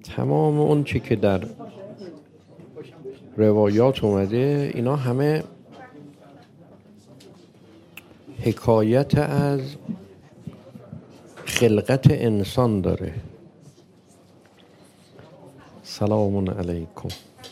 تمام اون چی که در روایات اومده اینا همه حکایت از خلقت انسان داره. سلام علیکم.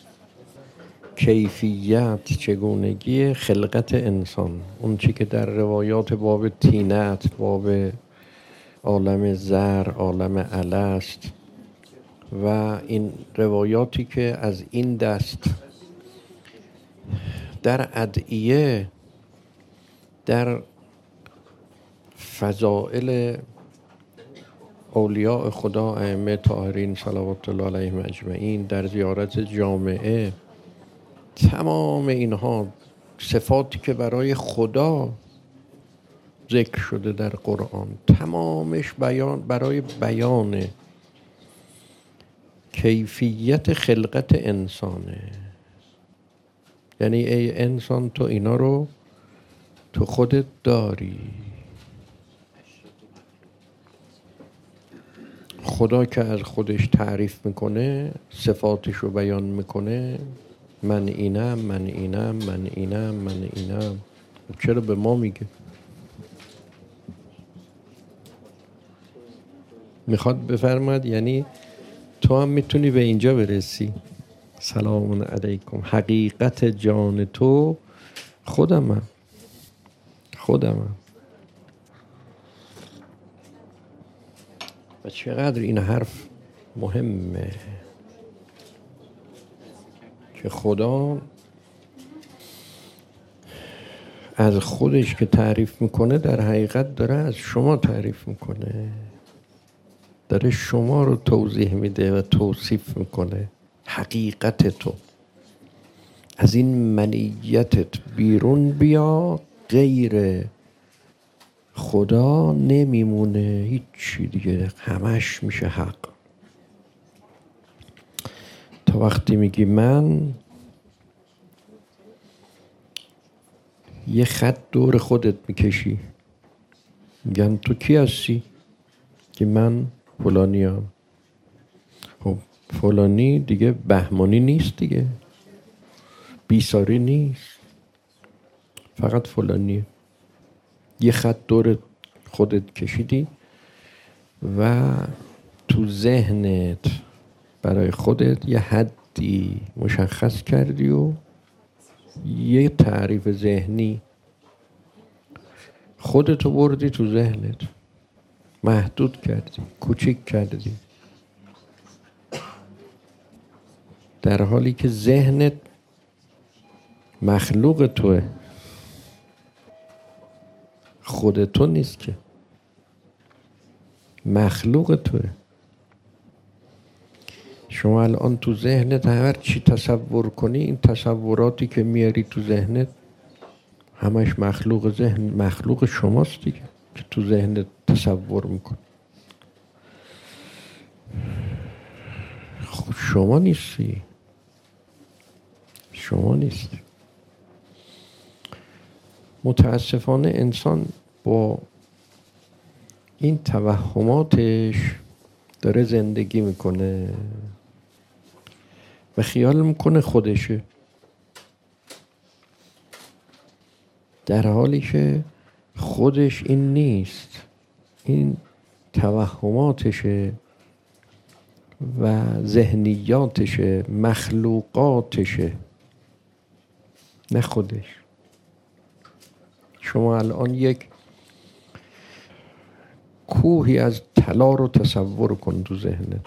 کیفیت، چگونگی خلقت انسان، اون چی که در روایات باب طینت، باب عالم زر، عالم الست و این روایاتی که از این دست در ادعیه، در فضائل اولیاء خدا، ائمه طاهرین صلوات الله علیهم اجمعین، در زیارت جامعه، تمام اینها صفاتی که برای خدا ذکر شده در قرآن، تمامش برای بیان کیفیت خلقت انسانه. یعنی ای انسان، تو اینا رو تو خودت داری. خدا که از خودش تعریف میکنه، صفاتش رو بیان میکنه، من اینم، من اینم، من اینم، من اینم. چرا به ما میگه؟ میخواد بفرماد یعنی تو هم میتونی به اینجا برسی. سلام علیکم. حقیقت جان تو خودمم. و چقدر این حرف مهمه که خدا از خودش که تعریف میکنه، در حقیقت داره از شما تعریف میکنه، داره شما رو توضیح میده و توصیف میکنه. حقیقت تو، از این منیتت بیرون بیا، غیر خدا نمیمونه هیچی دیگه، همش میشه حق. تا وقتی میگی من، یه خط دور خودت میکشی، میگن تو کی هستی؟ که من فلانیم. خب فلانی دیگه بهمانی نیست دیگه، بیساری نیست، فقط فلانیه. یه خط دور خودت کشیدی و تو ذهنت برای خودت یه حدی مشخص کردی و یه تعریف ذهنی خودتو بردی تو ذهنت، محدود کردی، کوچیک کردی، در حالی که ذهنت مخلوق توه، خود تو نیست که، مخلوق توه. شما الان تو ذهنت هر چی تصور کنی، این تصوراتی که میاری تو ذهنت همش مخلوق ذهن، مخلوق شماست دیگه که تو ذهنت تصور میکنی. خب شما نیستی، شما نیستی. متاسفانه انسان با این توهماتش داره زندگی میکنه و خیال میکنه خودشه، در حالی که خودش این نیست، این توهماتشه و ذهنیاتشه، مخلوقاتشه، نه خودش. شما الان یک کوهی از طلا رو تصور کن تو ذهنت،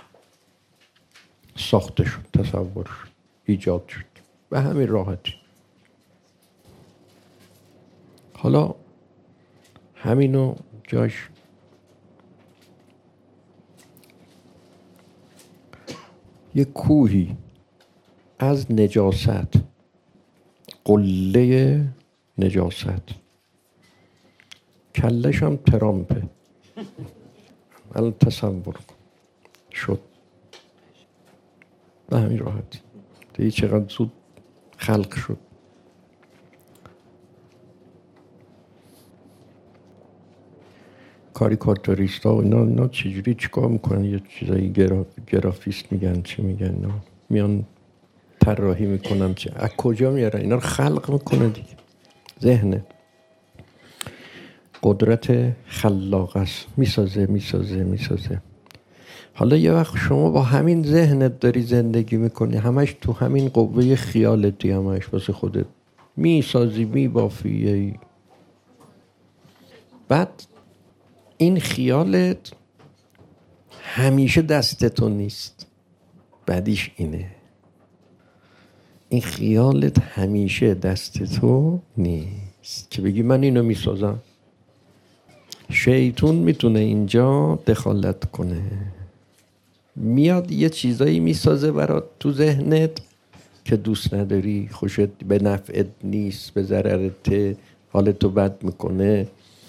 ساخته شد، تصور شد، ایجاد شد به همین راحتی. حالا همینو جاش یک کوهی از نجاست، قله نجاست، کلش هم ترامپه، الان تصور کن شد به همین راحتی. دیگه چقدر زود خلق شد. کاریکاتوریست ها اینا چجوری چیکار میکنن؟ یه چیزایی گرافیست میگن چی میگن، اینا میان طراحی میکنن، چه از کجا میارن اینا رو خلق میکنه دیگه. ذهن قدرت خلاق است، میسازه. حالا یه وقت شما با همین ذهنت داری زندگی میکنی، همش تو همین قوه خیالتی، همش واسه خودت میسازی میبافی. بعد این خیالت همیشه دست تو نیست. بعدیش اینه، این خیالت همیشه دست تو نیست که بگی من اینو میسازم. شیطون میتونه اینجا دخالت کنه، میاد یه چیزایی میسازه برات تو ذهنت که دوست نداری، خوشت به نفعت نیست، به ضررت، حالتو بد میکنه.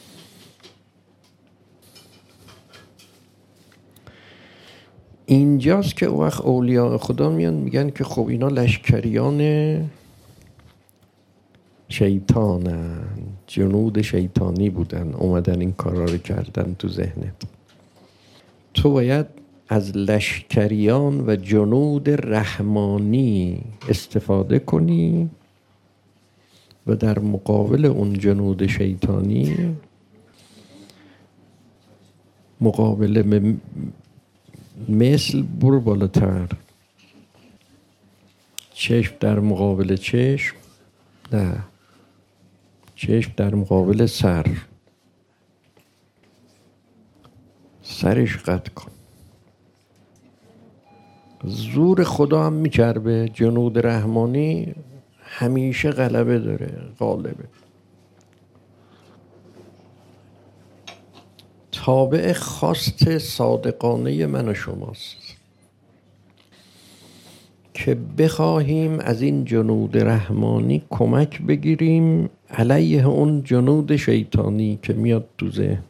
اینجاست که اون وقت اولیاء خدا میان میگن که خب اینا لشکریان شیطانن، جنود شیطانی بودن، اومدن این کارا رو کردن تو ذهنت. تو باید از لشکریان و جنود رحمانی استفاده کنی و در مقابل اون جنود شیطانی مقابله مثل برو بالاتر. چشم در مقابل چشم، نه، چشم در مقابل سرش قطع کن. زور خدا هم میچربه، جنود رحمانی همیشه غلبه داره، غالبه. تابع خواست صادقانه من و شماست که بخواهیم از این جنود رحمانی کمک بگیریم علیه اون جنود شیطانی که میاد تو ذهن.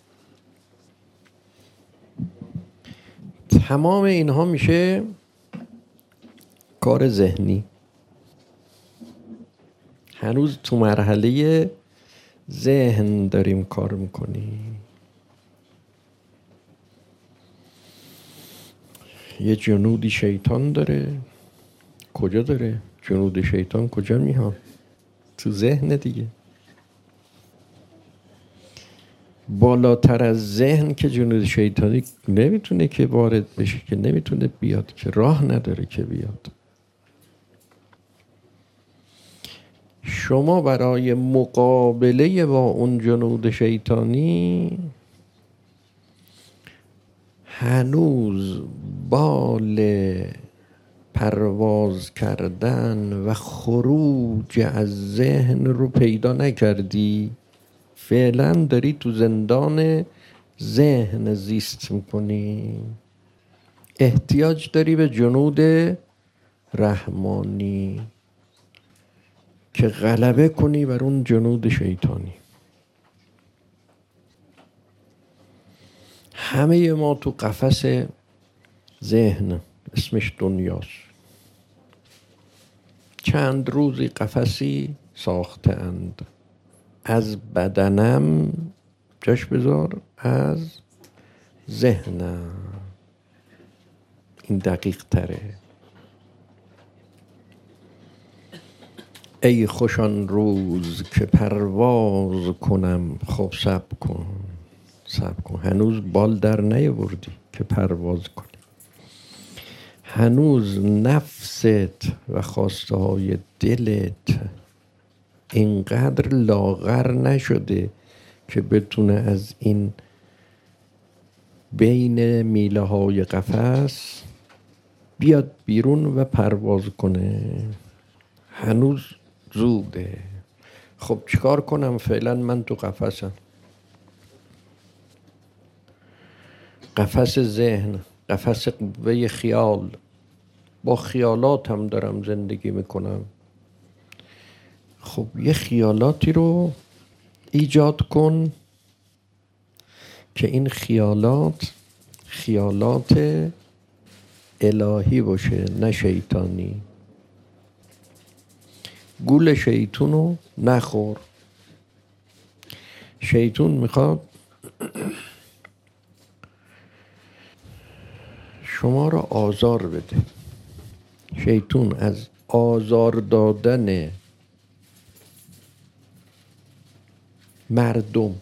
تمام اینها میشه کار ذهنی. هنوز تو مرحله ذهن داریم کار میکنیم. یه جنودی شیطان داره. کجا داره؟ جنود شیطان کجا میاد؟ تو ذهن دیگه. بالاتر از ذهن که جنود شیطانی نمیتونه که وارد بشه، که نمیتونه بیاد، که راه نداره که بیاد. شما برای مقابله با اون جنود شیطانی هنوز بال پرواز کردن و خروج از ذهن رو پیدا نکردی. فعلا داری تو زندان ذهن زیست میکنی. احتیاج داری به جنود رحمانی که غلبه کنی بر اون جنود شیطانی. همه ما تو قفس ذهن، اسمش دنیاست. چند روزی قفسی ساختند، از بدنم جاش بذار، از ذهنم. این دقیق تره. ای خوش آن روز که پرواز کنم. خب صبر کن. هنوز بال در نیاوردی که پرواز کنی. هنوز نفست و خواسته های دلت اینقدر لاغر نشده که بتونه از این بین میله های قفس بیاد بیرون و پرواز کنه. هنوز زوده. خب چیکار کنم؟ فعلا من تو قفسم. قفس ذهن، قفس قوه خیال. با خیالات هم دارم زندگی میکنم. خب یه خیالاتی رو ایجاد کن که این خیالات الهی باشه، نه شیطانی. گول شیطون رو نخور. شیطون میخواد شما را آزار بده. شیطان از آزار دادن مردم،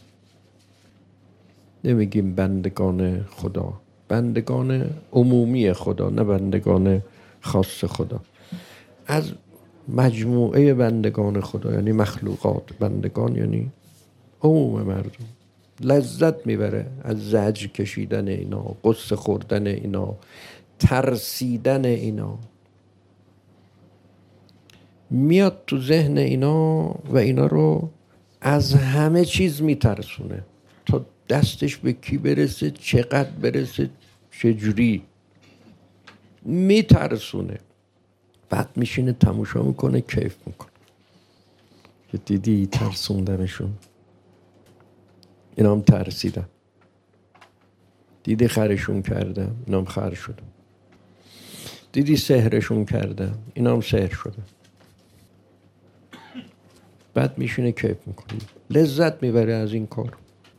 نمیگیم بندگان خدا، بندگان عمومی خدا، نه بندگان خاص خدا، از مجموعه بندگان خدا، یعنی مخلوقات، بندگان یعنی عموم مردم، لذت میبره از زجر کشیدن اینا، قصه خوردن اینا، ترسیدن اینا. میاد تو ذهن اینا و اینا رو از همه چیز میترسونه، تا دستش به کی برسه، چقدر برسه، چجوری میترسونه. بعد میشینه تماشا میکنه، کیف میکنه که دیدی ترسوندنشون، اینا هم ترسیدن. دیدی خرشون کردم، اینا هم خر شدن. دیدی سحرشون کردم، اینا هم سحر شدن. بعد میشینه کیف میکنه، لذت میبره از این کار.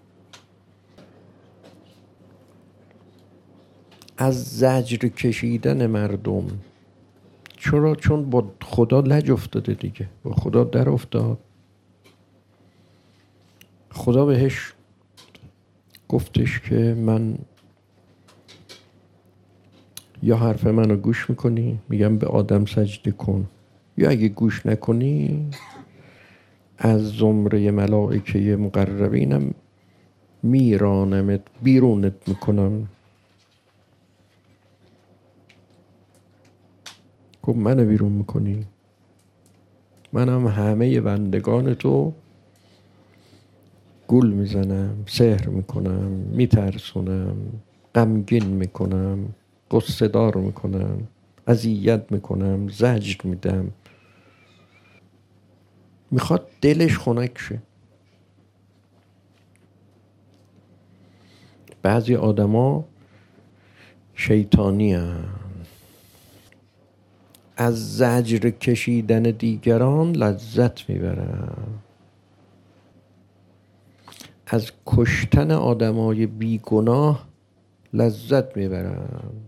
از زجر کشیدن مردم. چرا؟ چون با خدا لج افتاده دیگه، با خدا در افتاد. خدا بهش گفتش که من یا حرف منو گوش میکنی، میگم به آدم سجده کن، یا اگه گوش نکنی از زمره ملائکه مقربینم میرانمت، بیرونت میکنم. گفت منو بیرون میکنی؟ منم همه بندگان تو گول میزنم، سحر میکنم، میترسونم، غمگین میکنم، قصه دار میکنم، اذیت میکنم، زجر میدم. میخواد دلش خنک شه. بعضی آدما شیطانی هستند، از زجر کشیدن دیگران لذت میبرن، از کشتن آدمای بیگناه لذت میبرن.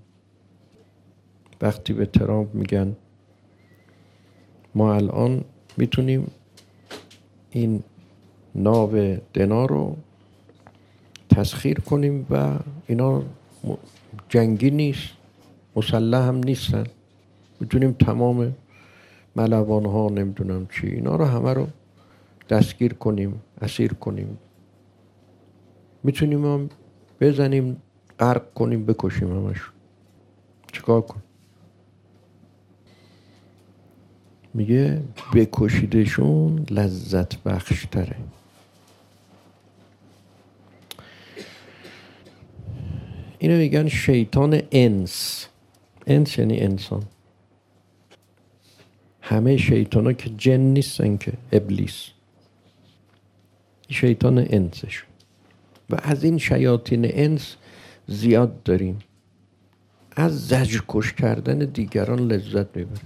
وقتی به ترامپ میگن ما الان میتونیم این ناو دنا رو تسخیر کنیم و اینا جنگی نیست، مسلح هم نیستن، میتونیم تمام ملوان ها نمیدونم چی اینا رو همه رو دستگیر کنیم، اسیر کنیم، میتونیم هم بزنیم، غرق کنیم، بکشیم همشون. چیکار کن؟ میگه بکشیدشون لذت بخش تره. اینو میگن شیطان انس. انس یعنی انسان. همه شیطان ها که جن نیستن که، ابلیس شیطان انسش. و از این شیاطین انس زیاد داریم. از زجر کش کردن دیگران لذت میبره.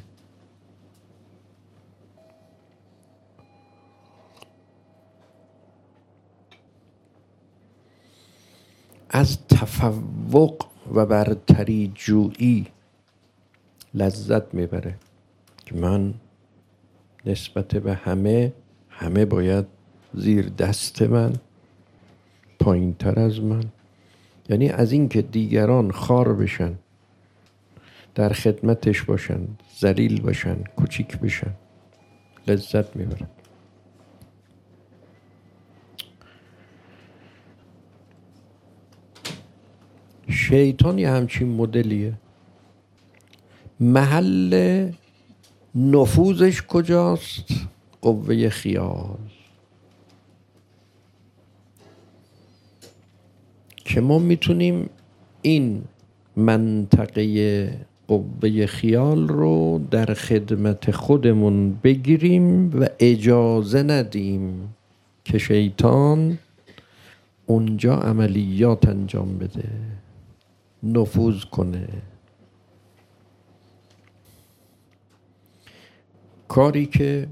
از تفوق و برتری جویی لذت میبره که من نسبت به همه باید زیر دست من، پایین تر از من. یعنی از این که دیگران خار بشن، در خدمتش باشن، ذلیل باشن، کوچیک بشن، لذت میبره. شیطان یه همچین مدلیه. محل نفوذش کجاست؟ قوه خیال. که ما میتونیم این منطقه قوه خیال رو در خدمت خودمون بگیریم و اجازه ندیم که شیطان اونجا عملیات انجام بده، نفوذ کنه. کاری که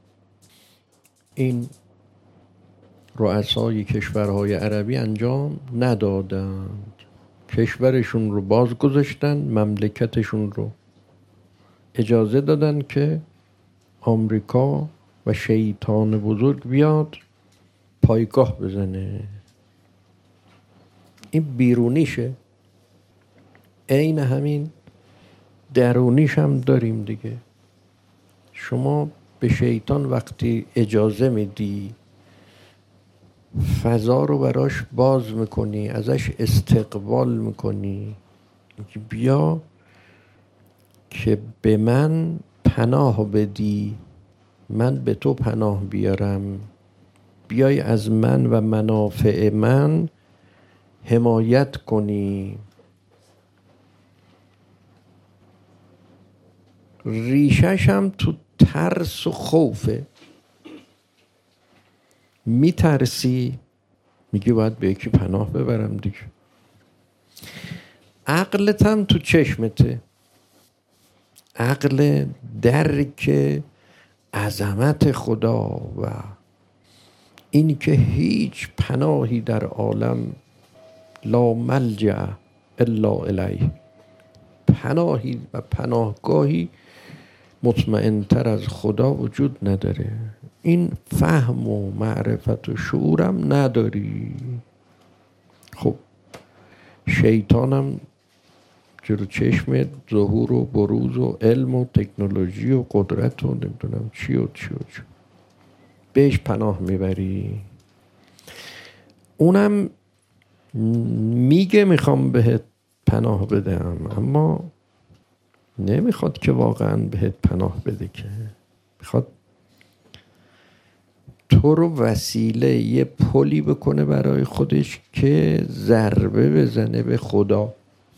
این رؤسای کشورهای عربی انجام ندادند. کشورشون رو باز گذاشتن، مملکتشون رو اجازه دادن که آمریکا و شیطان بزرگ بیاد پایگاه بزنه. این بیرونیشه. عین همین درونیش هم داریم دیگه. شما به شیطان وقتی اجازه میدی، فضا رو براش باز میکنی، ازش استقبال میکنی، بیا که به من پناه بدی، من به تو پناه بیارم، بیای از من و منافع من حمایت کنی. ریشش هم تو ترس و خوفه. میترسی، میگی باید به یکی پناه ببرم دیگه. عقلت هم تو چشمته، عقل درک عظمت خدا و این که هیچ پناهی در عالم لا ملجأ الا الیه، پناهی و پناهگاهی مطمئن‌تر از خدا وجود نداره. این فهم و معرفت و شعورم نداری. خب شیطانم جلو چشم ظهور و بروز و علم و تکنولوژی و قدرت و نمیدونم چی و چی و چی، بهش پناه میبری. اونم میگه میخوام بهت پناه بدم، اما نمیخواد که واقعا بهت پناه بده، که میخواد تو رو وسیله یه پلی بکنه برای خودش که ضربه بزنه به خدا،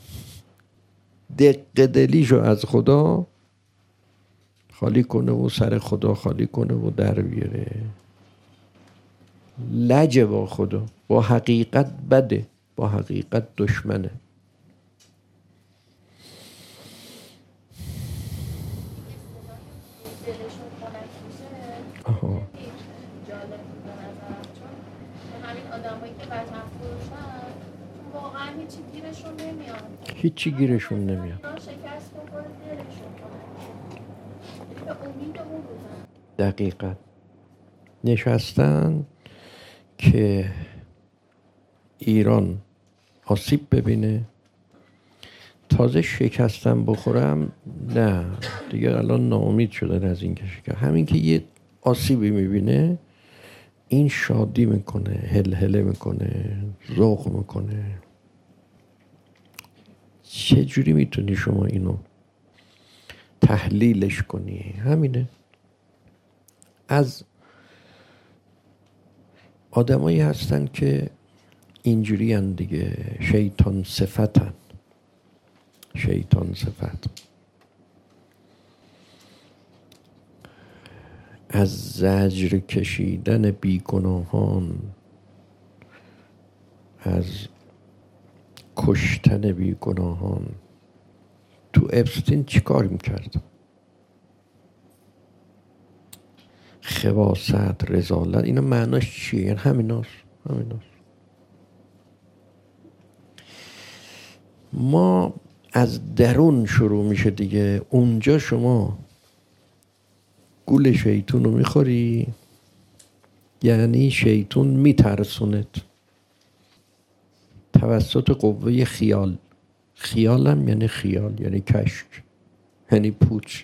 دق دلیشو از خدا خالی کنه و سر خدا خالی کنه و در بیاره. لجه با خدا، با حقیقت بده، با حقیقت دشمنه. آها. جالب بود به نظرم، چون همین آدمایی که وطن فروشن واقعا هیچی گیرشون نمیاد. هیچی گیرشون نمیاد. شکست بخوره دلشون کنه. به امید اون بودن. دقیقاً نشستن که ایران آسیب ببینه. تازه شکستن بخورم نه دیگه، الان ناامید شدن از این که شکست. همین که یه آسیبی میبینه این شادی میکنه، هلهله میکنه، ذوق میکنه. چه جوری میتونی شما اینو تحلیلش کنی؟ همینه. از آدمایی هستن که اینجوری هن دیگه، شیطان صفتن، شیطان صفت. از زجر کشیدن بیگناهان، از کشتن بیگناهان. تو اپستین چی کار میکرد؟ خباثت، رذالت، اینا معناش چیه؟ یعنی همیناست. ما از درون شروع میشه دیگه. اونجا شما گول شیطون رو میخوری، یعنی شیطون میترسونت توسط قوه خیال. خیالم یعنی خیال، یعنی کشک، یعنی پوچ.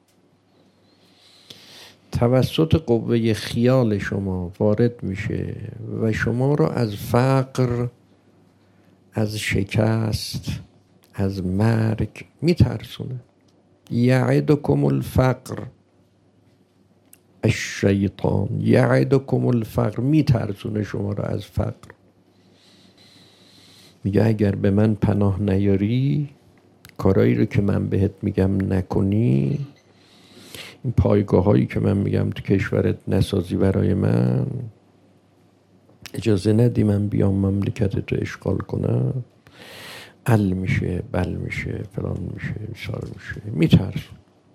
توسط قوه خیال شما وارد میشه و شما رو از فقر، از شکست، از مرگ میترسونه. یعدکم الفقر، الشیطان یعدکم الفقر، میترسونه شما رو از فقر. میگه اگر به من پناه نیاری، کارایی رو که من بهت میگم نکنی، این پایگاه هایی که من میگم تو کشورت نسازی برای من، اجازه ندی من بیام مملکتت رو اشغال کنم، ال میشه، بل میشه، فلان میشه، بسار میشه. میترس.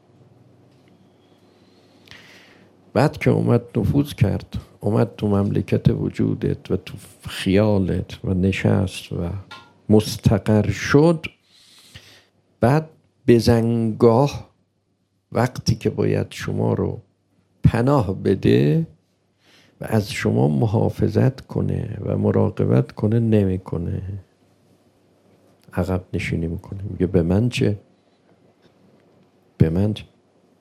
بعد که اومد نفوذ کرد، اومد تو مملکت وجودت و تو خیالت و نشست و مستقر شد، بعد بزنگاه وقتی که باید شما رو پناه بده و از شما محافظت کنه و مراقبت کنه نمیکنه، عقب نشینی میکنه، میگه به من چه؟ به من چه؟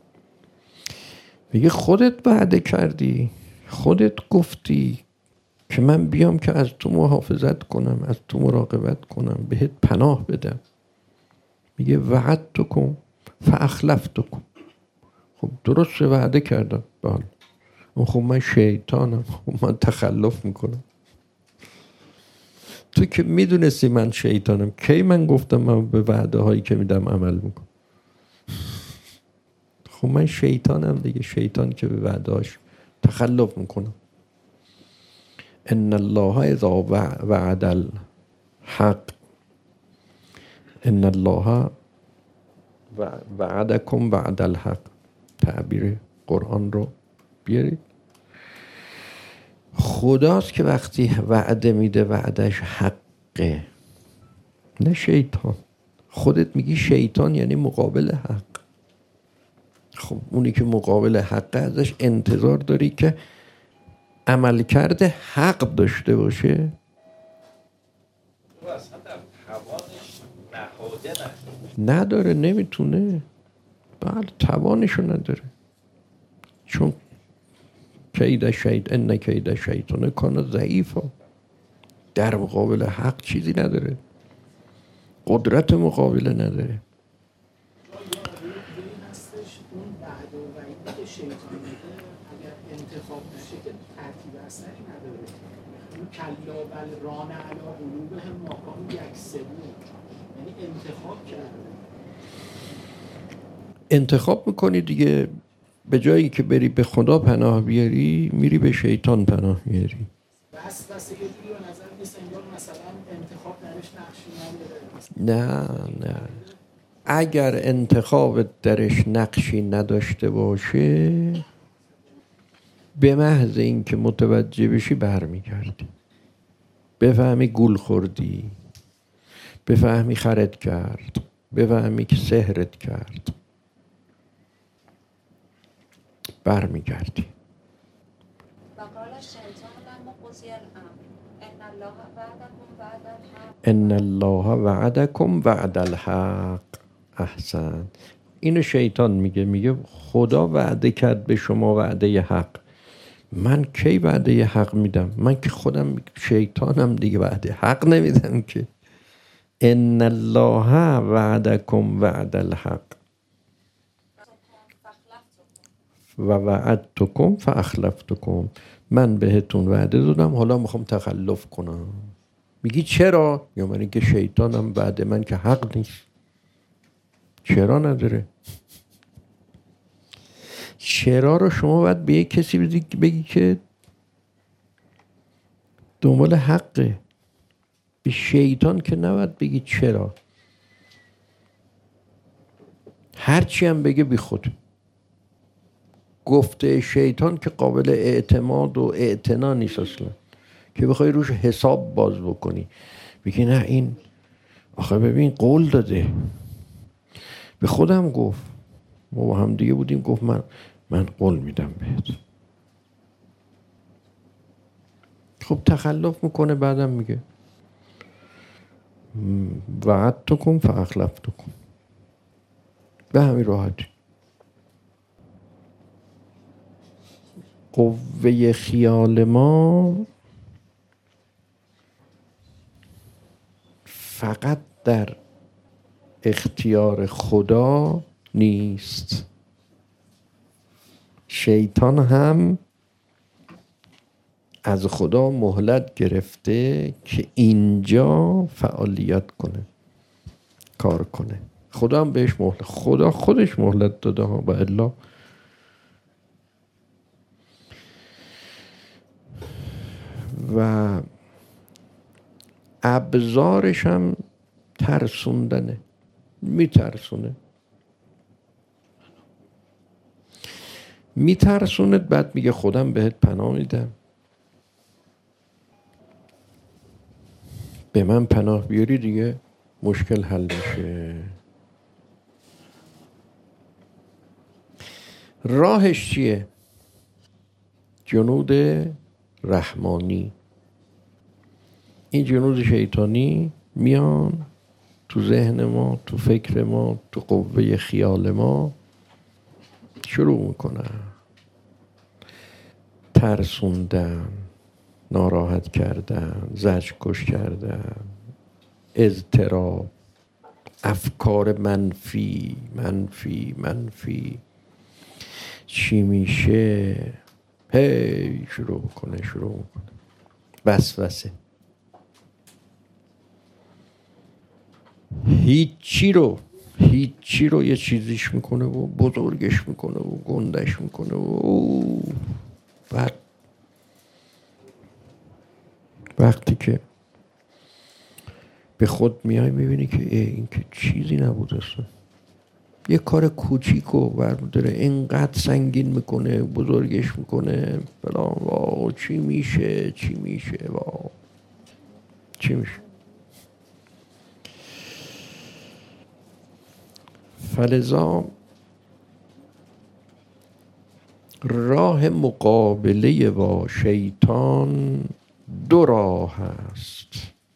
میگه خودت وعده کردی، خودت گفتی که من بیام که از تو محافظت کنم، از تو مراقبت کنم، بهت پناه بدم. میگه وعدتکم فاخلفتکم. خب درست وعده کردم، بله. خب من شیطانم، خب من تخلف میکنم. تو که میدونستی من شیطانم، کی من گفتم من به وعده هایی که میدم عمل میکنم؟ خب من شیطانم دیگه، شیطان که به وعده هاش تخلف میکنم. ان الله اذا وعد الحق، ان الله وعدکم وعد الحق. تعبیر قرآن رو بیارید. خداست که وقتی وعده میده وعدش حقه، نه شیطان. خودت میگی شیطان یعنی مقابل حق. خب اونی که مقابل حقه ازش انتظار داری که عمل کرده حق داشته باشه؟ نداره، نمیتونه. بله توانشو نداره، چون کید شیطان، ان کید شیطان کان ضعیفا. در مقابل حق چیزی نداره، قدرت مقابله نداره. انتخاب نشه که ترتیب اثری نداره. اون کلا بل ران علی قلوبهم ما کانوا یکسبون، یعنی انتخاب کرده. انتخاب میکنی دیگه، به جایی که بری به خدا پناه بیاری میری به شیطان پناه میاری. بس یه جوری به نظر میاد انگار مثلا انتخاب درش نقشی نداره. نه اگر انتخاب درش نقشی نداشته باشه، به محض این که متوجه بشی برمیگردی، بفهمی گول خوردی، بفهمی خرت کرد، بفهمی که سحرت کرد، برمیگردی. ان الله وعدکم وعد الحق. احسن. اینو شیطان میگه خدا وعده کرد به شما وعده حق. من کی وعده حق میدم؟ من که خودم شیطانم دیگه، وعده حق نمیدم که. ان الله وعدکم وعد الحق و وعدتکم فاخلفتکم. من بهتون وعده دادم، حالا میخوام تخلف کنم. میگی چرا؟ یا من که شیطانم، وعده من که حق نیست. چرا نداره؟ چرا رو شما باید به یک کسی بگی که دنبال حقه. به شیطان که نباید بگی چرا. هرچی هم بگه بی خود. گفته شیطان که قابل اعتماد و اعتنا نیست اصلا، که بخوای روش حساب باز بکنی. بگی نه این آخه ببین قول داده، به خودم گفت، ما با هم دیگه بودیم، گفت من قول میدم بهت. خب تخلف میکنه، بعدم میگه وعدتکم فاخلفتکم. به همین راحتی. قوه خیال ما فقط در اختیار خدا نیست. شیطان هم از خدا مهلت گرفته که اینجا فعالیت کنه، کار کنه. خدا هم بهش مهلت، خدا خودش مهلت داده ها، با الا و ابزارش هم ترسوندنه، میترسونه. بعد میگه خودم بهت پناه میدم. به من پناه بیاری دیگه مشکل حل میشه. راهش چیه؟ جنود رحمانی. این جنود شیطانی میان تو ذهن ما، تو فکر ما، تو قوه خیال ما شروع میکنن ترسوندن، ناراحت کردن، زجرکش کردن، اضطراب، افکار منفی منفی منفی. چی میشه؟ شروع میکنه وسوسه. هیچی رو یه چیزیش میکنه و بزرگش میکنه و گندش میکنه و بعد وقتی که به خود میای میبینی که این که چیزی نبود اصلا. یه کار کوچیکو برمی‌داره اینقدر سنگین میکنه، بزرگش میکنه فلان. واو چی میشه واو چی میشه. فلذا راه مقابله با شیطان دو راه هست.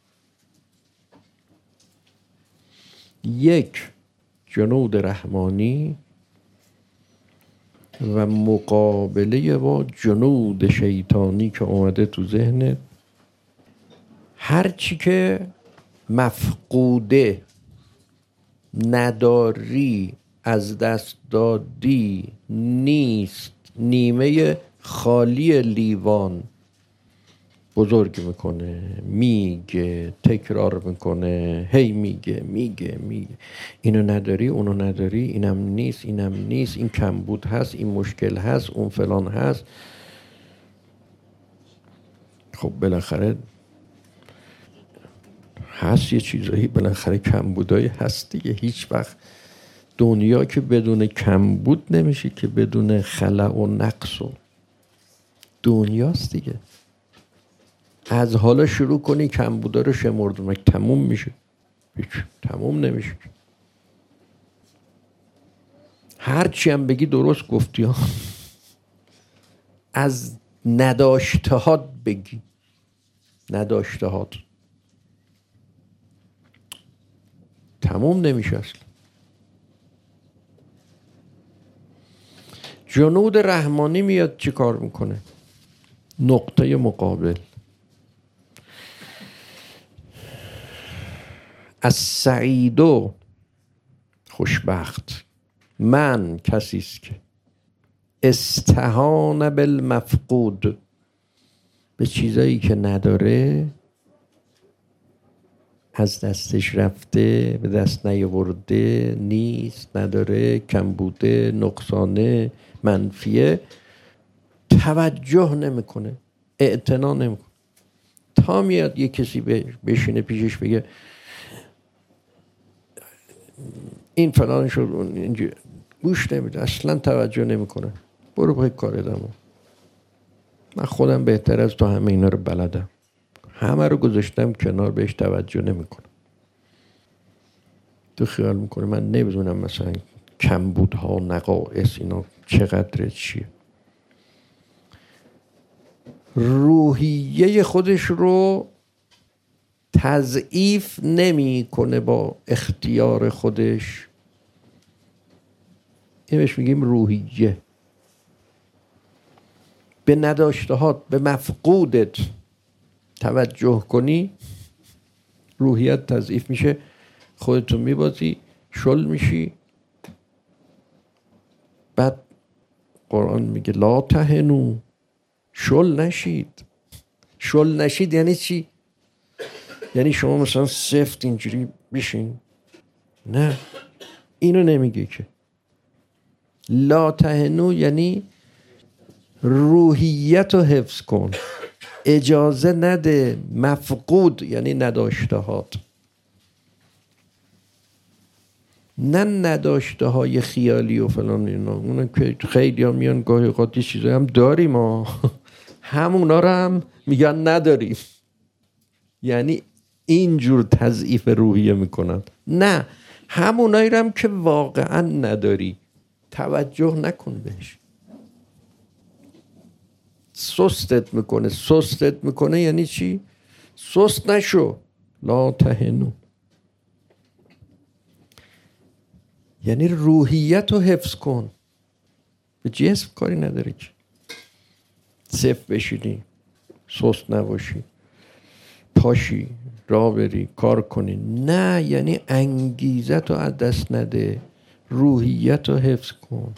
یک جنود رحمانی و مقابله با جنود شیطانی که اومده تو ذهنت. هرچی که مفقوده، نداری، از دست دادی، نیست، نیمه خالی لیوان بزرگ میکنه، میگه، تکرار میکنه، هی میگه اینو نداری، اونو نداری، اینم نیست، این کمبود هست، این مشکل هست، اون فلان هست. خب بالاخره هست یه چیزایی، بالاخره کمبودایی هست دیگه. هیچ وقت دنیا که بدون کمبود نمیشه، که بدون خلأ و نقص و دنیاست دیگه. از حالا شروع کنی کمبودا رو شمردن، تموم میشه؟ هیچ تموم نمیشه. هرچی هم بگی درست گفتی ها. از نداشتهات بگی، نداشتهات تموم نمیشه اصلا. جنود رحمانی میاد چی کار میکنه؟ نقطه مقابل. از سعیدو خوشبخت من کسی است که استهان بالمفقود، به چیزایی که نداره، از دستش رفته، به دست نیاورده، نیست، نداره، کم بوده، نقصانه، منفیه، توجه نمیکنه، اعتنا نمیکنه. تا میاد یه کسی بشینه پیشش بگه این فلان شد، اینجا گوش نمیده، اصلا توجه نمیکنه. برو پای کار ادامه. من خودم بهتر از تو همه اینا رو بلدم، همه رو گذاشتم کنار، بهش توجه نمیکنم. تو خیال میکنه من نمیدونم مثلا کمبودها، نقائص اینا چقدر چیه. روحیه خودش رو تضعیف نمیکنه با اختیار خودش. این بهش میگیم روحیه. به نداشتهات، به مفقودت توجه کنی، روحیت تضعیف میشه، خودتو میبازی، شل میشی. بعد قرآن میگه لا تهنو، شل نشید. شل نشید یعنی چی؟ یعنی شما مثلا سفت اینجوری بشین؟ نه، اینو نمیگه که. لا تهنو یعنی روحیت رو حفظ کن، اجازه نده مفقود یعنی نداشتهات، نه نداشته های خیالی و فلان اینا. اونم که خیلی هم میان گاهی اوقات یه چیزایی هم داریم همونا رو هم میگن نداریم. یعنی اینجور تضعیف روحیه میکنن. نه، همونایی رو هم که واقعا نداری توجه نکن بهش. سستت میکنه یعنی چی؟ سست نشو، لا تهنو، یعنی روحیت رو حفظ کن. به جسم کاری نداره که صفر بشینی، سست نباشی، پاشی راه بری کار کنی. نه، یعنی انگیزت رو از دست نده، روحیت رو حفظ کن.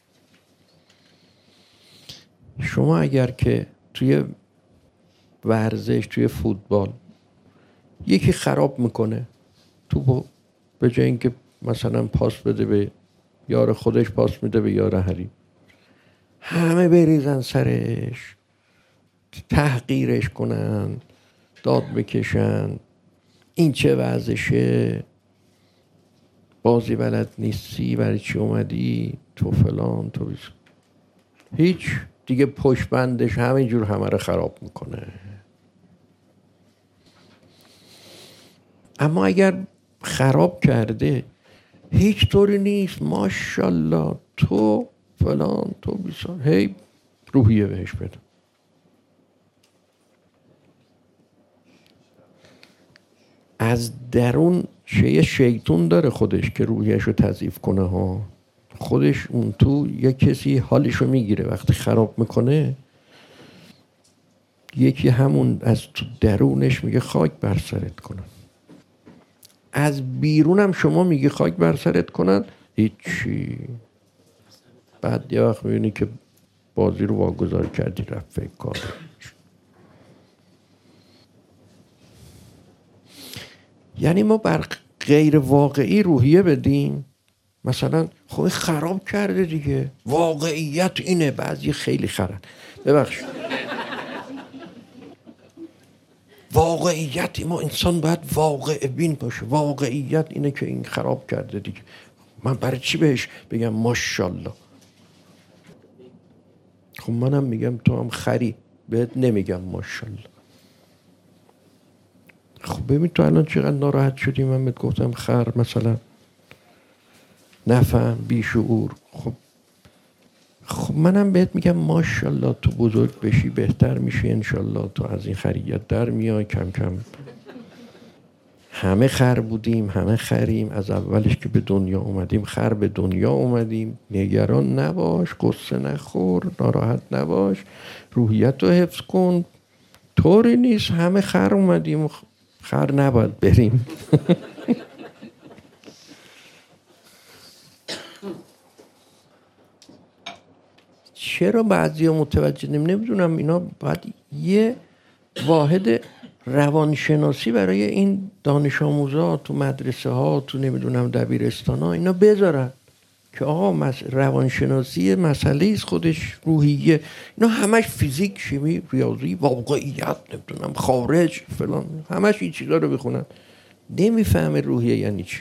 شما اگر که توی ورزش، توی فوتبال یکی خراب میکنه، تو به جای اینکه مثلا پاس بده به یار خودش، پاس میده به یار حریف، همه بریزن سرش، تحقیرش کنن، داد بکشن، این چه وضعشه، بازی بلد نیستی، برای چی اومدی، تو فلان، تو بیس. هیچ دیگه پشت بندش همینجور همه رو خراب میکنه. اما اگر خراب کرده، هیچ طوری نیست، ماشاءالله تو فلان، تو بیسان، هی روحیه بهش بده. از درون شیطون داره خودش که روحیه‌ش رو تضعیف کنه ها. خودش اون تو یه کسی حالش رو میگیره، وقتی خراب میکنه یکی همون از تو درونش میگه خاک بر سرت کنن. از بیرون هم شما میگه خاک بر سرت کنن، هیچی. بعد یه وقت میبینی که بازی رو واگذار کردی، رفت فکر کار. یعنی ما بر غیر واقعی روحیه بدیم، مثلا خب خراب کرده دیگه، واقعیت اینه. بعضی خیلی خرن، ببخش، واقعیت ما انسان باید واقع بین باشه، واقعیت اینه که این خراب کرده دیگه، من برای چی بهش بگم ماشاءالله؟ خب منم میگم تو هم خری، بهت نمیگم ماشاءالله. خب ببین تو الان چقدر ناراحت شدی من بهت گفتم خر مثلا، نفهم، بیشعور. خب منم بهت میگم ماشاءالله تو بزرگ بشی بهتر میشی انشالله، تو از این خریت در میای کم کم. همه خر بودیم، همه خریم، از اولش که به دنیا اومدیم خر به دنیا اومدیم. نگران نباش، قصه نخور، ناراحت نباش، روحیت رو حفظ کن. طوری نیست همه خر اومدیم خر نباید بریم. چرا بعضی ها متوجه نمیدونم اینا باید یه واحد روانشناسی برای این دانش آموزا تو مدرسه ها، تو نمیدونم دبیرستان ها اینا بذارن که آقا روانشناسی مسئله ایست خودش، روحیه، اینا همش فیزیک، شیمی، ریاضی، واقعیت، نمیدونم خارج فلان، همش این چیزا رو بخونن. نمیفهمه روحیه یعنی چی.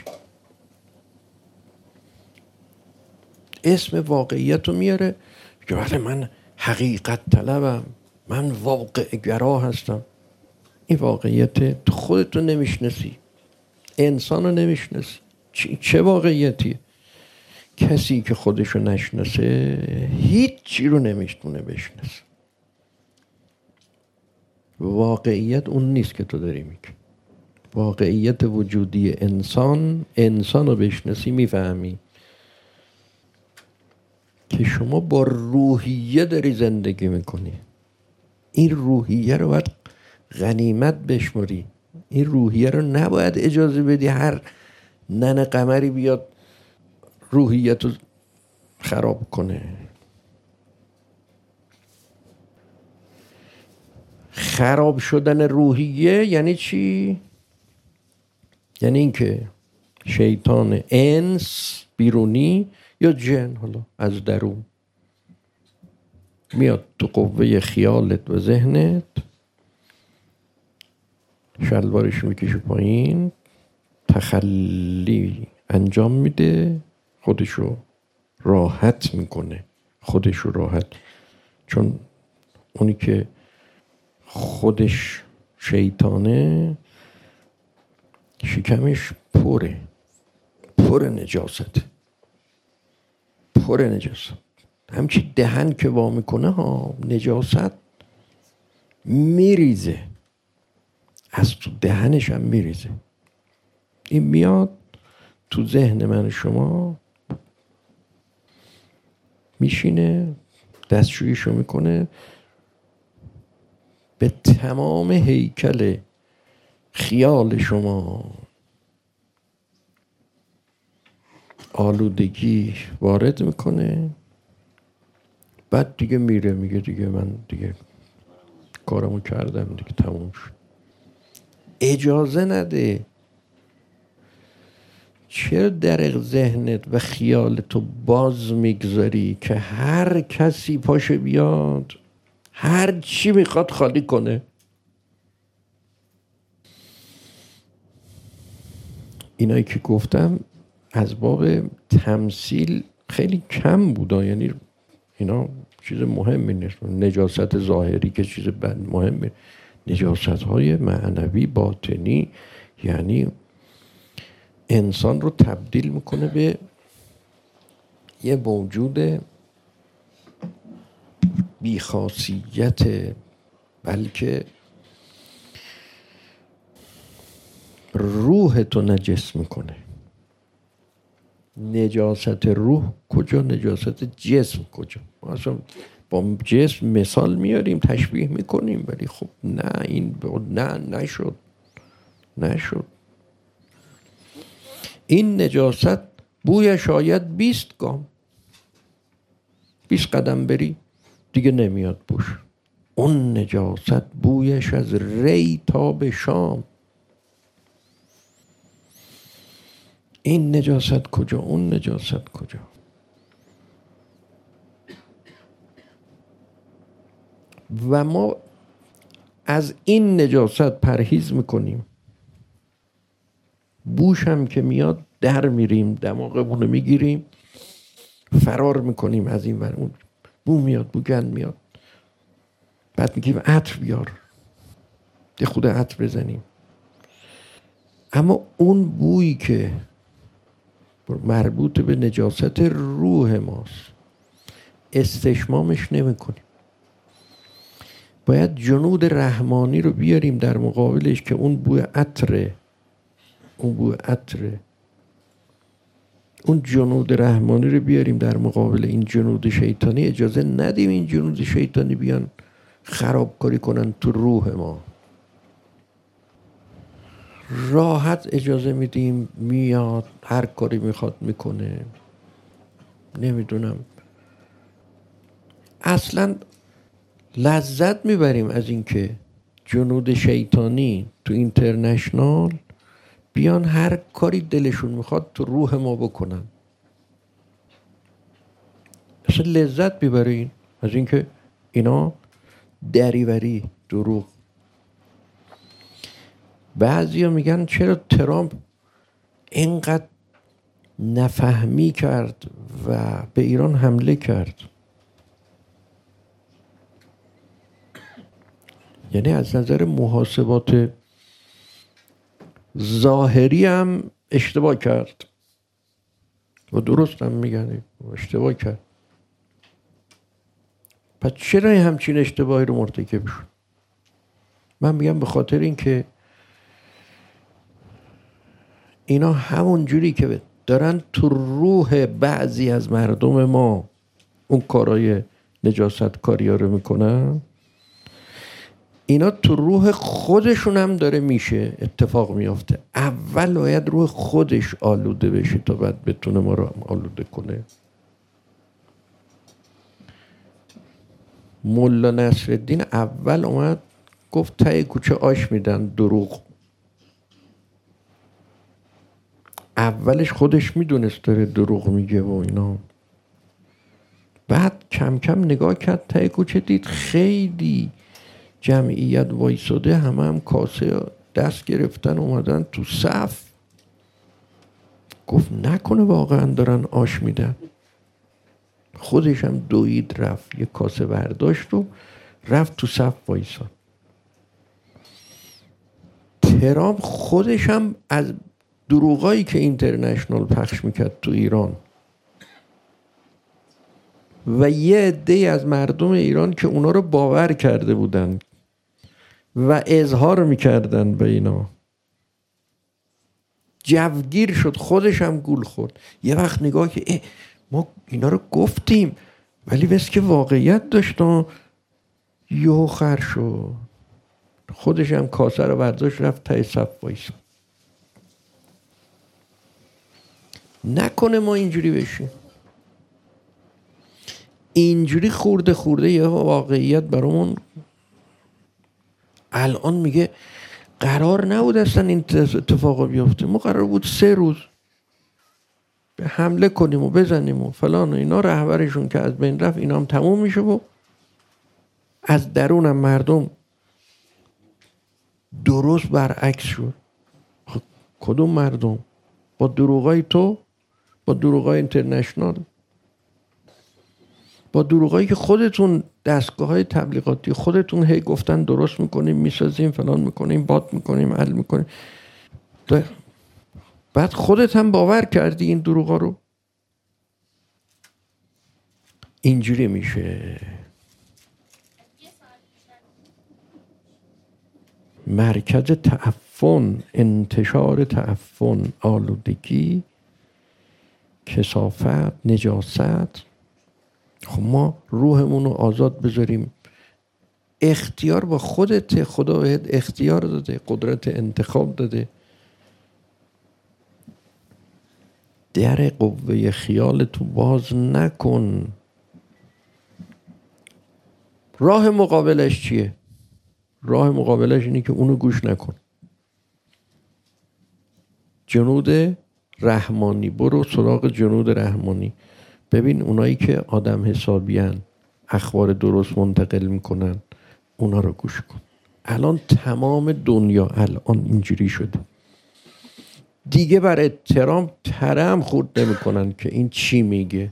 اسم واقعیت رو میاره که وقتی من حقیقت طلبم، من واقع گرا هستم. این واقعیت تو خودتو نمیشناسی، انسان رو نمیشناسی. چه واقعیتیه؟ کسی که خودشو نشناسه هیچ چی رو نمیتونه بشناسه. واقعیت اون نیست که تو داری میگی. واقعیت وجودی انسان رو بشناسی میفهمی که شما با روحیه داری زندگی میکنی. این روحیه رو باید غنیمت بشماری. این روحیه رو نباید اجازه بدی هر ننه قمری بیاد روحیت رو خراب کنه. خراب شدن روحیه یعنی چی؟ یعنی اینکه شیطان انس بیرونی یا جن حالا از درون میاد تو قوه خیالت و ذهنت، شلوارش میکشه پایین، تخلی انجام میده، خودشو راحت میکنه. خودشو راحت، چون اونی که خودش شیطانه شکمش پر نجاست، پر نجاست. همچی دهن که وا میکنه ها، نجاست میریزه، از تو دهنش هم میریزه. این میاد تو ذهن من شما، میشینه، دستشویشو میکنه، به تمام هیکل خیال شما آلودگی وارد میکنه. بعد دیگه میره، میگه دیگه من دیگه کارمو کردم دیگه، تموم شد. اجازه نده. چرا در ذهنت و خیالتو باز میگذاری که هر کسی پاشه بیاد هر چی میخواد خالی کنه؟ اینایی که گفتم از باب تمثیل خیلی کم بودا، یعنی اینا چیز مهمی نیست. نجاست ظاهری که چیز مهمی، نجاست های معنوی باطنی یعنی انسان رو تبدیل میکنه به یه موجود بیخاصیت، بلکه روح تو نجس میکنه. نجاست روح کجا، نجاست جسم کجا؟ ما اصلا با جسم مثال میاریم، تشبیه میکنیم، ولی خب نه، این نشد. این نجاست بویش شاید 20 گام، 20 قدم بری دیگه نمیاد بوش. اون نجاست بویش از ری تا به شام. این نجاست کجا، اون نجاست کجا؟ و ما از این نجاست پرهیز میکنیم. بوش هم که میاد در میریم، دماغمون رو میگیریم، فرار میکنیم از این ور اون. بو میاد، بو گند میاد، بعد میگیم عطر بیار، یه خود عطر بزنیم. اما اون بویی که مربوط به نجاست روح ماست استشمامش نمیکنیم. باید جنود رحمانی رو بیاریم در مقابلش که اون بوی عطره، اون جنود رحمانی رو بیاریم در مقابل این جنود شیطانی. اجازه ندیم این جنود شیطانی بیان خرابکاری کنن تو روح ما. راحت اجازه میدیم میاد هر کاری میخواد میکنه. نمیدونم، اصلا لذت میبریم از اینکه جنود شیطانی تو اینترنشنال بیان هر کاری دلشون میخواد تو روح ما بکنن. اصلا لذت میبریم از اینکه اینا دریوری، دروغ. بعضیا میگن چرا ترامپ اینقدر نفهمی کرد و به ایران حمله کرد؟ یعنی از نظر محاسبات ظاهری هم اشتباه کرد و درست هم میگن اشتباه کرد. پس چرا همچین اشتباهی رو مرتکب شد؟ من میگم به خاطر اینکه اینا همون جوری که دارن تو روح بعضی از مردم ما اون کارهای نجاست کاری ها رو میکنن، اینا تو روح خودشون هم داره میشه اتفاق میافته. اول باید روح خودش آلوده بشه تا بعد بتونه ما رو آلوده کنه. مولا نصرالدین اول اومد گفت ته کوچه آش میدن، دروغ. اولش خودش میدونست داره دروغ میگه و اینا. بعد کم کم نگاه کرد ته کوچه، دید خیلی جمعیت وایساده، هم کاسه دست گرفتن اومدن تو صف. گفت نکنه واقعا دارن آش میدن. خودش هم دوید رفت، یه کاسه برداشت و رفت تو صف وایساد. ترامپ خودش هم از دروغایی که اینترنشنال پخش میکرد تو ایران و یه عده‌ای از مردم ایران که اونا رو باور کرده بودن و اظهار میکردن به اینا، جوگیر شد، خودش هم گول خورد. یه وقت نگاه که ما اینا رو گفتیم ولی بس که واقعیت داشتن، یهو خر شد، خودش هم کاسه رو برداشت رفت ته صف وایساد. نکنه ما اینجوری بشیم، اینجوری خورده خورده یه واقعیت برامون. الان میگه قرار نبود اصلا این اتفاقا بیفته، ما قرار بود 3 روز به حمله کنیم و بزنیم و فلان و اینا، رهبرشون که از بین رفت اینا هم تموم میشه و از درونم مردم درست برعکس شد. کدوم مردم؟ با دروغای تو، با دروغای اینترنشنال، با دروغایی که خودتون دستگاه‌های تبلیغاتی خودتون هی گفتن درست میکنیم، میسازیم، فلان میکنیم، بات میکنیم، حل میکنیم، بعد خودت هم باور کردی این دروغا رو. اینجوری میشه. مرکز تعفن، انتشار تعفن، آلودگی، کثافت، نجاست. خب ما روحمون رو آزاد بذاریم. اختیار با خودت، خدا بهت اختیار داده، قدرت انتخاب داده. در قوه خیالتو باز نکن. راه مقابلش چیه؟ راه مقابلش اینه که اونو گوش نکن. جنود رحمانی، برو سراغ جنود رحمانی. ببین اونایی که آدم حسابیان، اخبار درست منتقل میکنن، اونا رو گوش کن. الان تمام دنیا الان اینجوری شده دیگه. برای ترامپ ترم خورد نمیکنن که این چی میگه.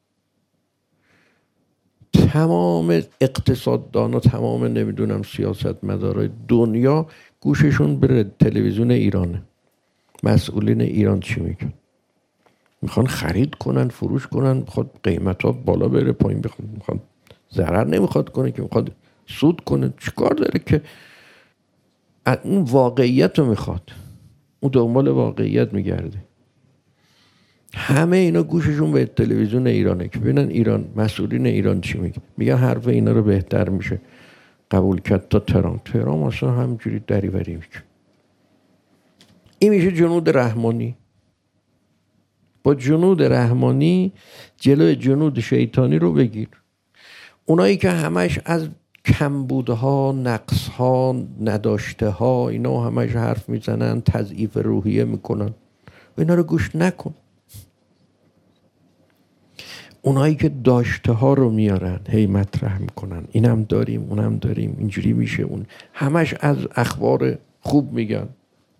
تمام اقتصاددان و تمام نمیدونم سیاست مدارای دنیا گوششون بره تلویزیون ایرانه. مسئولین ایران چی میگن؟ میخوان خرید کنن، فروش کنن، میخواد قیمت ها بالا بره پایین، میخواد ضرر نمیخواد کنه که میخواد سود کنه. چیکار داره که اون واقعیت رو میخواد، اون دنبال واقعیت میگرده. همه اینا گوششون به تلویزیون ایرانه که ببینن ایران، مسئولین ایران چی میگه. میگن حرف اینا رو بهتر میشه قبول کرد تا ترامپ اصلا همجوری دریوری میگه. این میشه جنود رحمانی. با جنود رحمانی جلوی جنود شیطانی رو بگیر. اونایی که همش از کمبودها، نقصها، نداشتهها اینا همش حرف میزنن، تضعیف روحیه میکنن، اینا رو گوش نکن. اونایی که داشته ها رو میارن هی مطرح میکنن، اینم داریم اونم داریم، اینجوری میشه، اون همش از اخبار خوب میگن،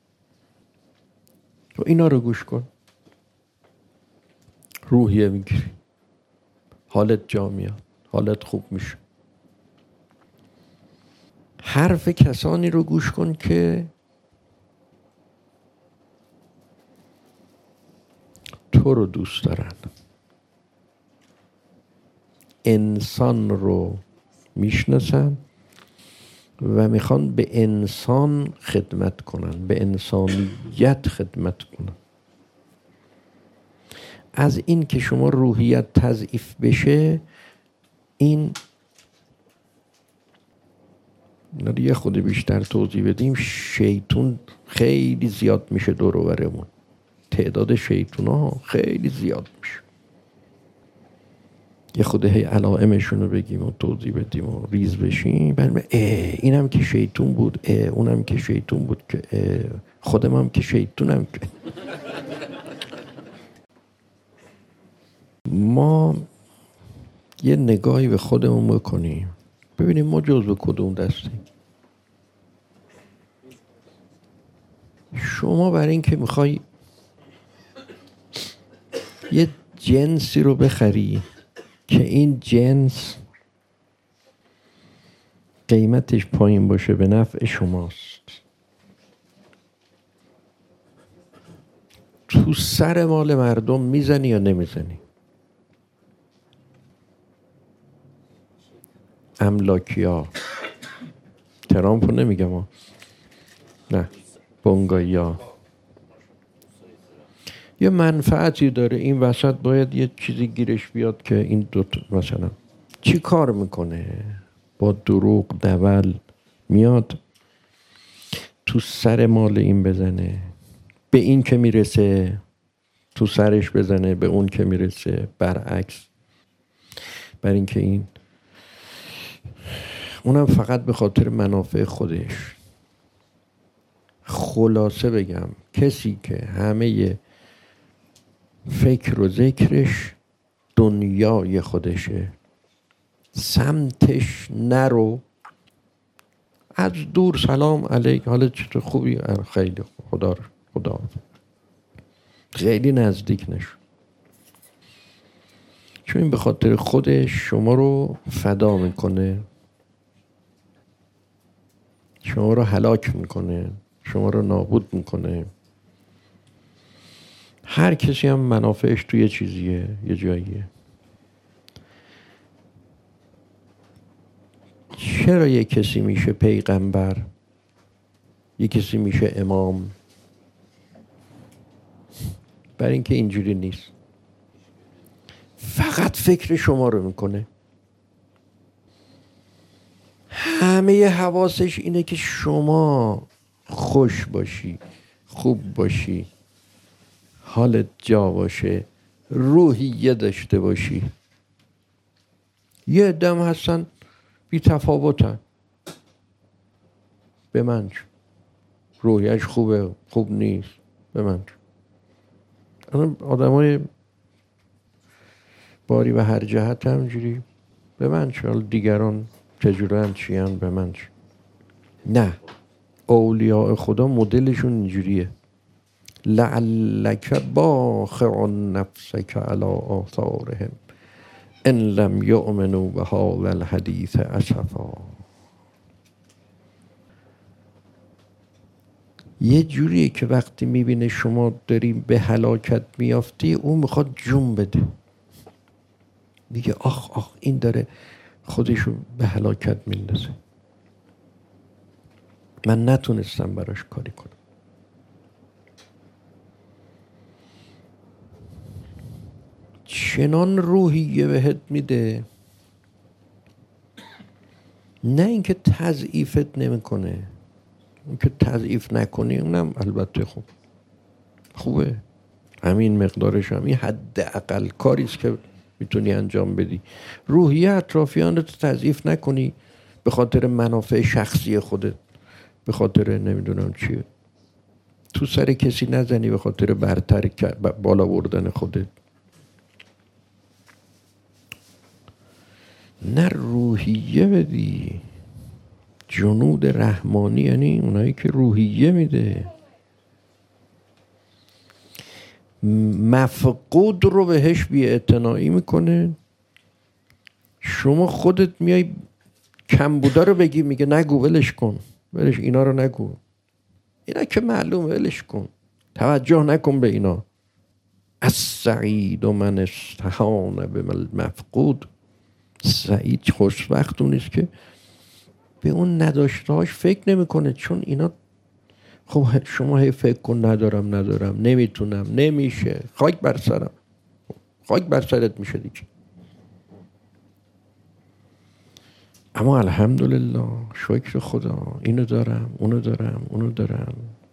تو اینا رو گوش کن. روحیه میگیری، حالت جا میاد، حالت خوب میشه. حرف کسانی رو گوش کن که تو رو دوست دارن، انسان رو میشناسن و میخوان به انسان خدمت کنن، به انسانیت خدمت کنن. از این که شما روحیت تضعیف بشه، این یه خود بیشتر توضیح بدیم، شیطون خیلی زیاد میشه دور و برمون. تعداد شیطون ها خیلی زیاد میشه. یه خود هی علائمشون رو بگیم و توضیح بدیم و ریز بشیم، اینم که شیطون بود، اونم که شیطون بود، که خودم هم که شیطونم که. ما یه نگاهی به خودمون بکنیم، ببینیم ما جزو کدوم دستیم. شما برای این که میخوای یه جنسی رو بخری که این جنس قیمتش پایین باشه، به نفع شماست، تو سر مال مردم میزنی یا نمیزنی؟ املاکیا، ترامپو نمیگم ها، نه، بنگایا، یه منفعتی داره این وسط، باید یه چیزی گیرش بیاد که این دوتا مثلا چی کار میکنه؟ با دروغ دول میاد تو سر مال این بزنه، به این که میرسه تو سرش بزنه، به اون که میرسه برعکس. بر این که این اونم فقط به خاطر منافع خودش. خلاصه بگم کسی که همه فکر و ذکرش دنیای خودشه، سمتش نرو، از دور سلام علیک، حالت چطور، خوبی؟ خیلی خدا. خیلی نزدیک نشو، چون این به خاطر خودش شما رو فدا میکنه، شما رو هلاک میکنه، شما رو نابود میکنه. هر کسی هم منافعش توی چیزیه، یه جاییه. چرا یه کسی میشه پیغمبر، یه کسی میشه امام؟ برای اینکه اینجوری نیست، فقط فکر شما رو میکنه، همه حواسش اینه که شما خوش باشی، خوب باشی، حالت جا باشه، روحیه داشته باشی. یه دم هستن بی تفاوتن، به من چه؟ روحیهش خوبه، خوب نیست، به من چه؟ آدم های باری و هر جهت همجوری، به من چه؟ حالا دیگران چجورن چیان، به من چه؟ نه، اولیاء خدا مدلشون اینجوریه. لعلک باخع نفسک علی آثارهم ان لم یؤمنوا بهذا الحدیث اسفا. یه جوریه که وقتی میبینه شما داری به هلاکت میافتی، اون میخواد جون بده، میگه آخ این داره خودشو به هلاکت میندازه، من نتونستم براش کاری کنم. چنان روحیه بهت میده، نه اینکه تضعیفت نمیکنه، اون که تضعیف نکنی اونم البته خوبه، همین مقدارش هم این حداقل کاریست که میتونی انجام بدی. روحیه اطرافیان رو تضعیف نکنی به خاطر منافع شخصی خودت، به خاطر نمیدونم چیه، تو سر کسی نزنی به خاطر برتر بالا بردن خودت. نه، روحیه بدی. جنود رحمانی یعنی اونایی که روحیه میده، مفقود رو بهش بی‌اعتنایی میکنه. شما خودت میای کم بوده رو بگی، میگه نگو، ولش کن، ولش، اینا رو نگو، اینا که معلوم، ولش کن، توجه نکن به اینا. السعید من استهان بالمفقود. سعید خوشبخت اون نیست که به اون نداشتهاش فکر نمیکنه، چون اینا خب شما هی فکر کن ندارم نمیتونم، نمیشه، خاک بر سرم، خاک بر سرت میشه دیگه. اما الحمدلله، شکر خدا، اینو دارم، اونو دارم.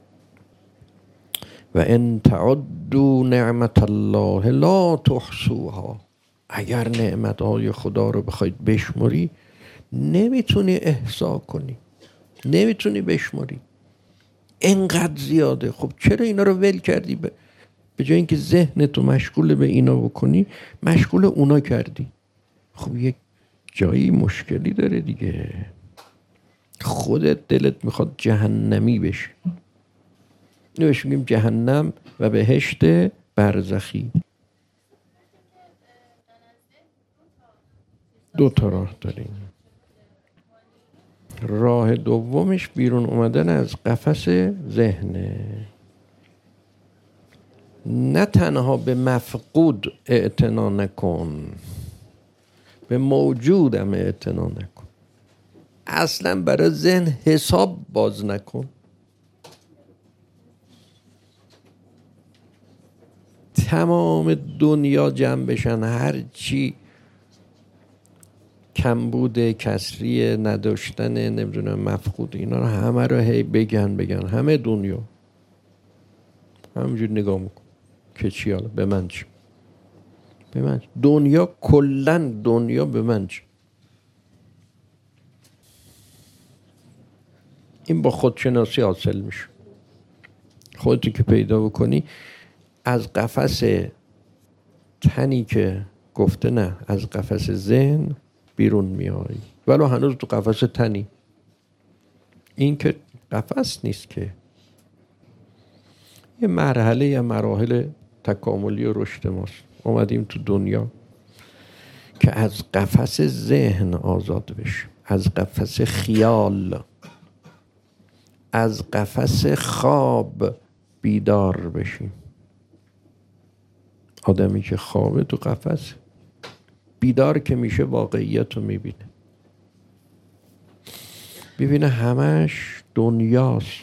و ان تعدوا نعمت الله لا تحصوها. اگر نعمتهای خدا رو بخواید بشمری، نمیتونی احصا کنی، نمیتونی بشمری، اینقدر زیاده. خب چرا اینا رو ول کردی؟ به جای اینکه ذهنتو مشغول به اینا بکنی، مشغول اونا کردی. خب یک جایی مشکلی داره دیگه، خودت دلت میخواد جهنمی بشی. اینو بهش میگیم جهنم و بهشت برزخی. 2 راه داریم. راه دومش بیرون اومدن از قفس ذهنه. نه تنها به مفقود اعتنا نکن، به موجودم اعتنا نکن. اصلا برای ذهن حساب باز نکن. تمام دنیا جمع بشن، هر چی کمبود، کسری، نداشتن، نمیدونم مفقود، اینا رو همه رو هی بگن همه دنیا همینجور نگاه میکن که چی، حالا به من چی، به من چی؟ دنیا کلن دنیا به من چی. این با خودشناسی حاصل میشه. خودتی که پیدا بکنی از قفس تنی که گفته نه، از قفس ذهن بیرون میایی، ولو هنوز تو قفس تنی. این که قفس نیست که، یه مرحله یا مراحل تکاملی و رشد ماست. اومدیم تو دنیا که از قفس ذهن آزاد بشیم، از قفس خیال، از قفس خواب بیدار بشیم. آدمی که خوابه تو قفس، بیدار که میشه واقعیت رو میبینه همش دنیاست.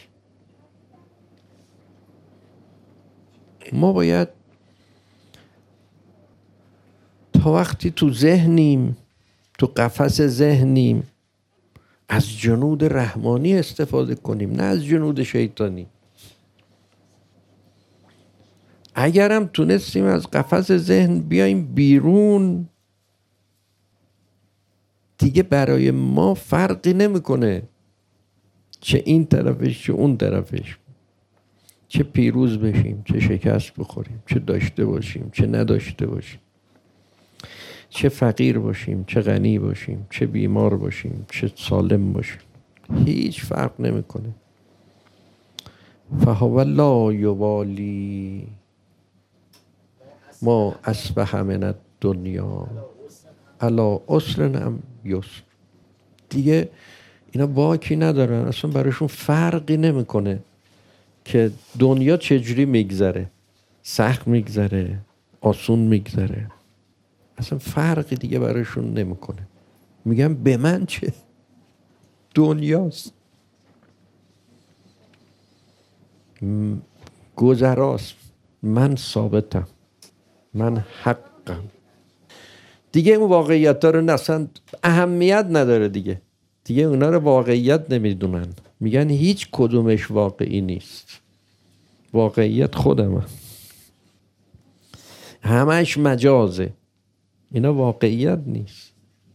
ما باید تا وقتی تو ذهنیم، تو قفس ذهنیم، از جنود رحمانی استفاده کنیم، نه از جنود شیطانی. اگرم تونستیم از قفس ذهن بیایم بیرون، دیگه برای ما فرقی نمیکنه چه این طرفش چه اون طرفش، چه پیروز بشیم چه شکست بخوریم، چه داشته باشیم چه نداشته باشیم، چه فقیر باشیم چه غنی باشیم، چه بیمار باشیم چه سالم باشیم، هیچ فرق نمیکنه. فهو لا یبالی ما اصبح من الدنیا علی عسر ام یسر. دیگه اینا باکی ندارن، اصلا براشون فرقی نمیکنه که دنیا چجوری میگذره، سخت میگذره آسون میگذره، اصلا فرقی دیگه براشون نمیکنه. میگم به من چه، دنیاست، گذراست، من ثابتم، من حقم. دیگه اون واقعیت ها رو اصلا اهمیت نداره، دیگه اونا رو واقعیت نمیدونن، میگن هیچ کدومش واقعی نیست. واقعیت خودمه، همش مجازه، اینا واقعیت نیست.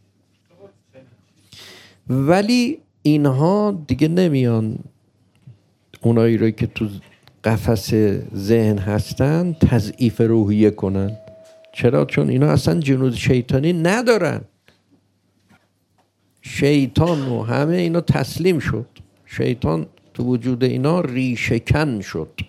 ولی اینها دیگه نمیان اونایی رو که تو قفس ذهن هستن تضعیف روحیه کنن. چرا؟ چون اینا اصلا جنود شیطانی ندارن. شیطان و همه اینا تسلیم شد، شیطان تو وجود اینا ریشه‌کن شد.